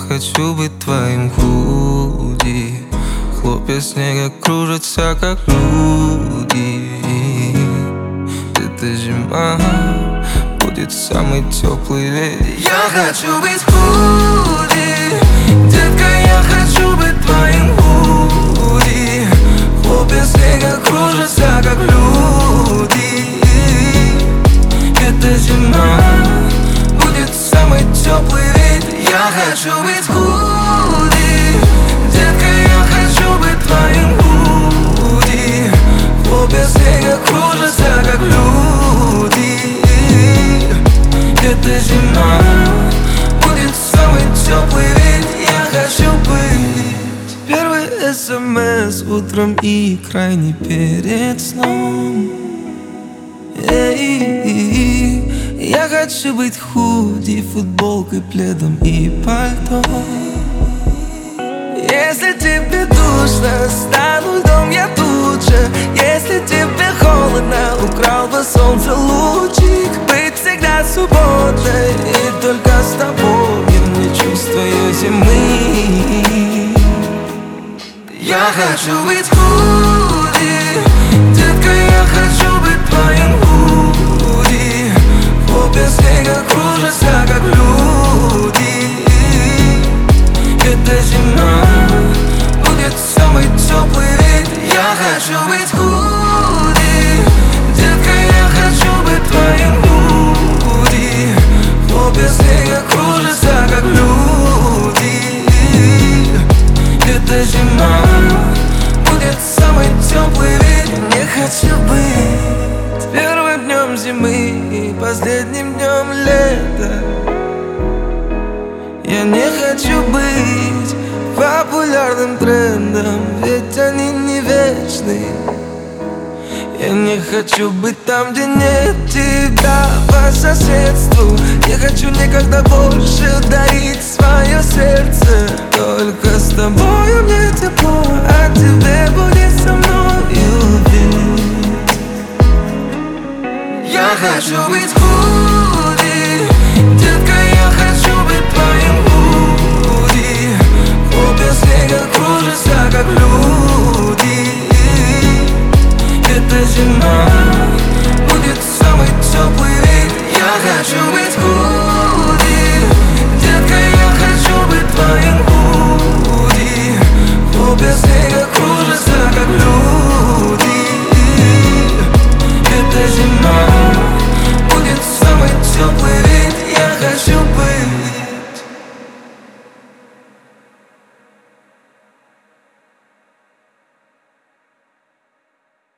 хочу быть твоим худи. Хлопья снега кружатся, как люди. Эта зима будет самый теплый вечер. Я хочу быть худи, детка, я хочу быть твоим худи. Хлопья снега кружатся, как люди. Эта зима будет самый теплый вечер. Я хочу быть худи, детка, я хочу быть твоим худи. Хлопья снега кружатся, как люди. Эта зима будет самый теплый вечер. Я хочу быть. Первый СМС утром и крайний перед сном. Я хочу быть худи, футболкой, пледом и пальто. Если тебе душно, стану льдом я тут же. Если тебе холодно, украл бы солнце лучик. Быть всегда свободной, и только с тобой я не чувствую зимы. Я хочу быть худи, детка, я хочу быть твоим худи. Хлопья снега кружатся, как люди. Эта зима будет самый теплый вечер. Я хочу быть худи, детка, я хочу быть твоим худи. Хлопья снега кружатся, как люди. Эта зима будет самый теплый вечер. Не хочу быть первым днем зимы и последним днем лета. Я не хочу быть популярным трендом, ведь они не вечны. Я не хочу быть там, где нет тебя по соседству. Не хочу никогда больше дарить свое сердце. Только с тобою мне тепло, а тебе будет со мною ведь. Я хочу быть худи, детка, я хочу быть твоим худи. Хлопья снега кружатся, как люди. Эта зима будет самый теплый вечер. Я хочу быть худи, детка, я хочу быть твоим худи. Хлопья снега кружатся, как люди. Эта зима будет самый теплый вечер. Я хочу